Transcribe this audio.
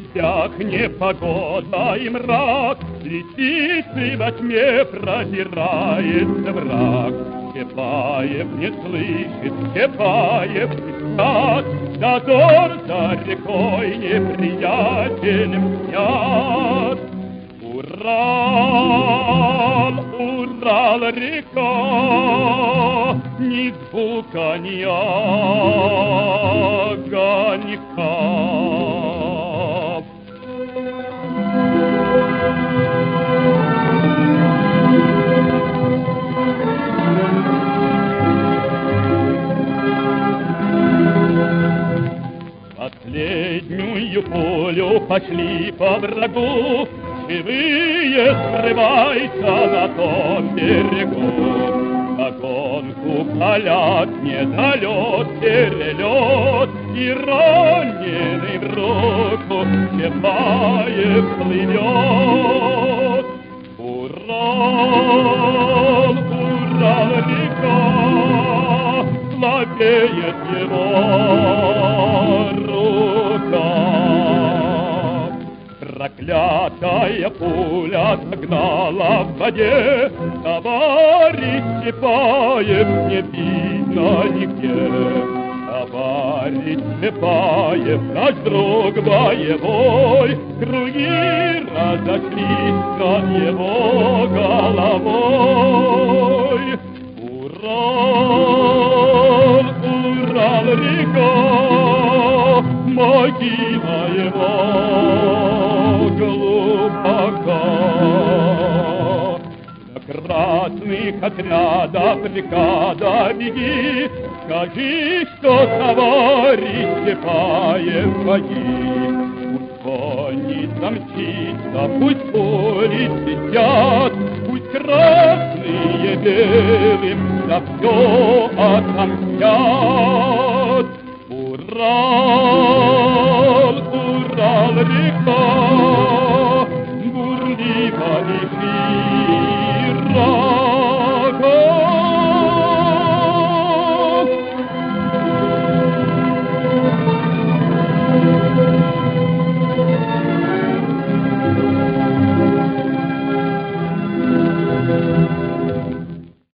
степях непогода и мрак, лисицы во тьме продирается враг. Чапаев не слышит, Чапаев не так, дозор за рекой неприятелем снят. Урал, Урал, река, ни звука, ни огонька. Последнюю пулю пошли по врагу, живые скрываются на том берегу. Вагонку палят недолет, перелет, и раненый в руку Чапаев плывет. Урал, Урал, река, слабеет его рука. Проклятая пуля загнала в воде, товарищ Чапаев не видно нигде. Товарищ Чапаев, наш друг боевой, круги разошлись над его головой. Урал, Урал, река, могила его глубока. До красных отрядов бригада беги, скажи, что товарищ Чапаев погиб. Пусть конница мчится, пусть пули свистят, пусть красные белым за все отомстят. Ура!